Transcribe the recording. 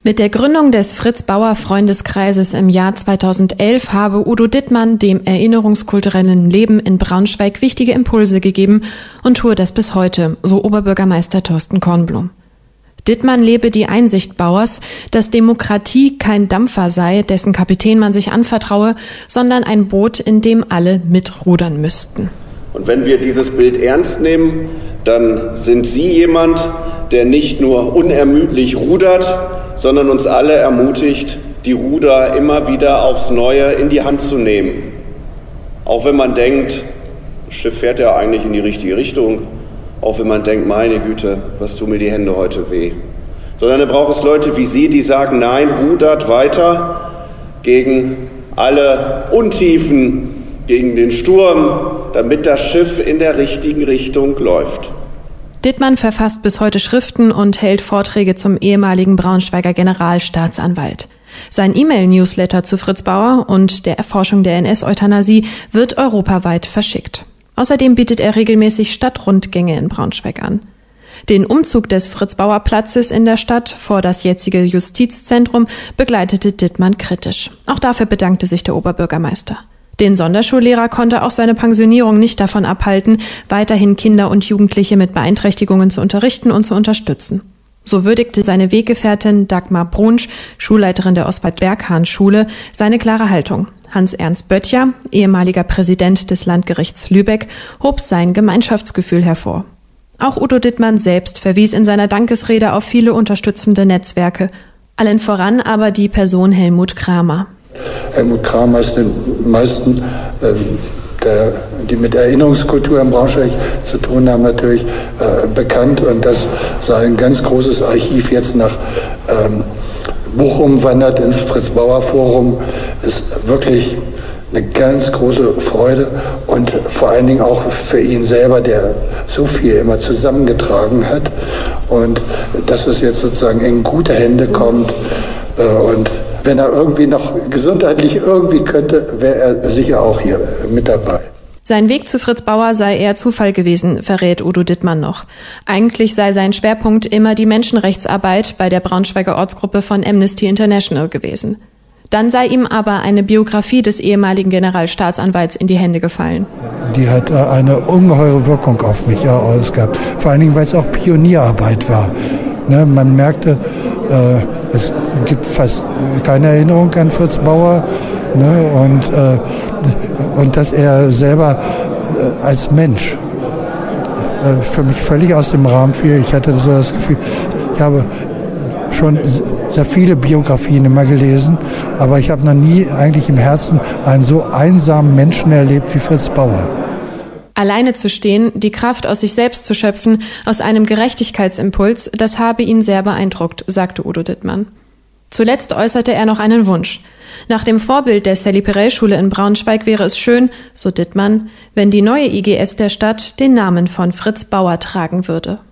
Mit der Gründung des Fritz-Bauer-Freundeskreises im Jahr 2011 habe Udo Dittmann dem erinnerungskulturellen Leben in Braunschweig wichtige Impulse gegeben und tue das bis heute, so Oberbürgermeister Thorsten Kornblum. Dittmann lebe die Einsicht Bauers, dass Demokratie kein Dampfer sei, dessen Kapitän man sich anvertraue, sondern ein Boot, in dem alle mitrudern müssten. Und wenn wir dieses Bild ernst nehmen, dann sind Sie jemand, der nicht nur unermüdlich rudert, sondern uns alle ermutigt, die Ruder immer wieder aufs Neue in die Hand zu nehmen. Auch wenn man denkt, das Schiff fährt ja eigentlich in die richtige Richtung, auch wenn man denkt, meine Güte, was tun mir die Hände heute weh. Sondern da braucht es Leute wie Sie, die sagen, nein, rudert weiter gegen alle Untiefen, gegen den Sturm, damit das Schiff in der richtigen Richtung läuft. Dittmann verfasst bis heute Schriften und hält Vorträge zum ehemaligen Braunschweiger Generalstaatsanwalt. Sein E-Mail-Newsletter zu Fritz Bauer und der Erforschung der NS-Euthanasie wird europaweit verschickt. Außerdem bietet er regelmäßig Stadtrundgänge in Braunschweig an. Den Umzug des Fritz-Bauer-Platzes in der Stadt vor das jetzige Justizzentrum begleitete Dittmann kritisch. Auch dafür bedankte sich der Oberbürgermeister. Den Sonderschullehrer konnte auch seine Pensionierung nicht davon abhalten, weiterhin Kinder und Jugendliche mit Beeinträchtigungen zu unterrichten und zu unterstützen. So würdigte seine Weggefährtin Dagmar Brunsch, Schulleiterin der Oswald-Berghahn-Schule, seine klare Haltung. Hans-Ernst Böttcher, ehemaliger Präsident des Landgerichts Lübeck, hob sein Gemeinschaftsgefühl hervor. Auch Udo Dittmann selbst verwies in seiner Dankesrede auf viele unterstützende Netzwerke, allen voran aber die Person Helmut Kramer. Helmut Kramer ist den meisten, die mit Erinnerungskultur in Braunschweig zu tun haben, natürlich bekannt. Und dass sein ganz großes Archiv jetzt nach Bochum wandert, ins Fritz-Bauer-Forum, ist wirklich eine ganz große Freude. Und vor allen Dingen auch für ihn selber, der so viel immer zusammengetragen hat. Und dass es jetzt sozusagen in gute Hände kommt und wenn er irgendwie noch gesundheitlich irgendwie könnte, wäre er sicher auch hier mit dabei. Sein Weg zu Fritz Bauer sei eher Zufall gewesen, verrät Udo Dittmann noch. Eigentlich sei sein Schwerpunkt immer die Menschenrechtsarbeit bei der Braunschweiger Ortsgruppe von Amnesty International gewesen. Dann sei ihm aber eine Biografie des ehemaligen Generalstaatsanwalts in die Hände gefallen. Die hat eine ungeheure Wirkung auf mich ausgehabt. Vor allen Dingen, weil es auch Pionierarbeit war. Ne, man merkte, es gibt fast keine Erinnerung an Fritz Bauer, ne, und dass er selber als Mensch für mich völlig aus dem Rahmen fiel. Ich hatte so das Gefühl, ich habe schon sehr viele Biografien immer gelesen, aber ich habe noch nie eigentlich im Herzen einen so einsamen Menschen erlebt wie Fritz Bauer. Alleine zu stehen, die Kraft aus sich selbst zu schöpfen, aus einem Gerechtigkeitsimpuls, das habe ihn sehr beeindruckt, sagte Udo Dittmann. Zuletzt äußerte er noch einen Wunsch. Nach dem Vorbild der Sally-Perel-Schule in Braunschweig wäre es schön, so Dittmann, wenn die neue IGS der Stadt den Namen von Fritz Bauer tragen würde.